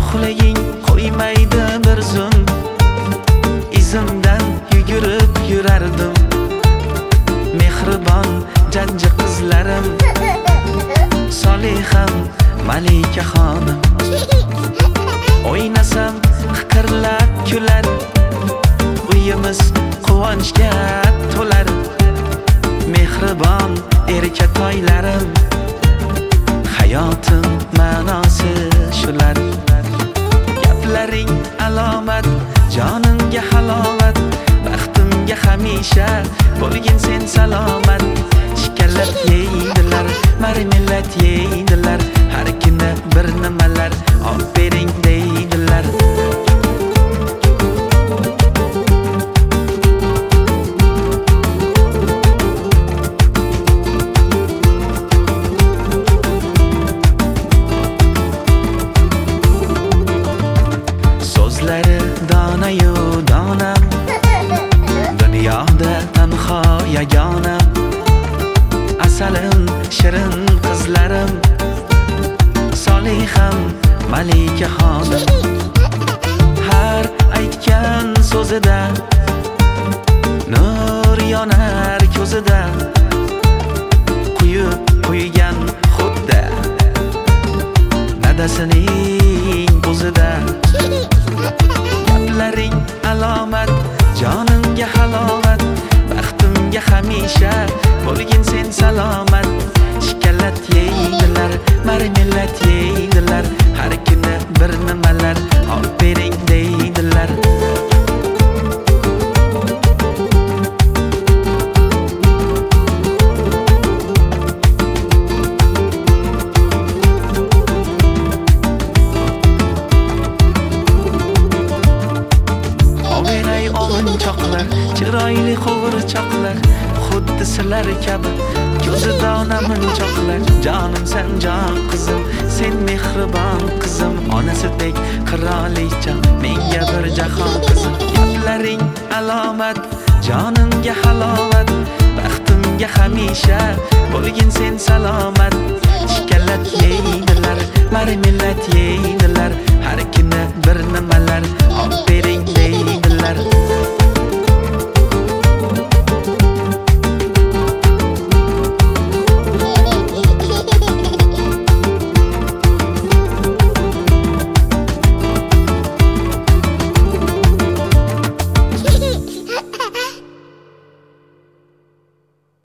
uxlaging qo'ymaydi bir zum, izimdan yugurib yurardim. Mehribon janji qizlarim, Soliham Malika xonim. O'ynasam qiqirlab kular, uyimiz quvonchga to'lar. Mehribon erkatoylarim, hayotim ma'nosi shular. Gaplaring alomat, jonimga halovat, baxtimga hamisha bo'lgin sen salomat. Shikalat yeydilar, marmelat yeydilar, har kuni bir nimalar olib bering deydilar. So'zlari donayu donam, dunyoda tanho yagona. Asalim shirin qizlarim, Soliham Malika xonim. Har aytgan so'zida nur yonar ko'zida, quyib qo'ygan xudda dadasining o'zida. Gaplaring alomat, jonimga halovat, baxtimga hamisha bo'lgin sen salomat. Shikalat yeydilar, marmelat yeydilar, har kuni bir nimalar olib bering deydilar. Overay o'g'inchoqlar, chiroyli qo'g'irchoqlar, xuddi sizlar kabi ko'zida onamunchoqlar. Jonim sen jon qizim, sen mehribon qizim, onasidek qirolicha, menga bir jahon qizim. Gaplaring alomat, jonimga halovat, baxtimga hamisha bo'lgin sen salomat. Shikalat yeydilar, marmelat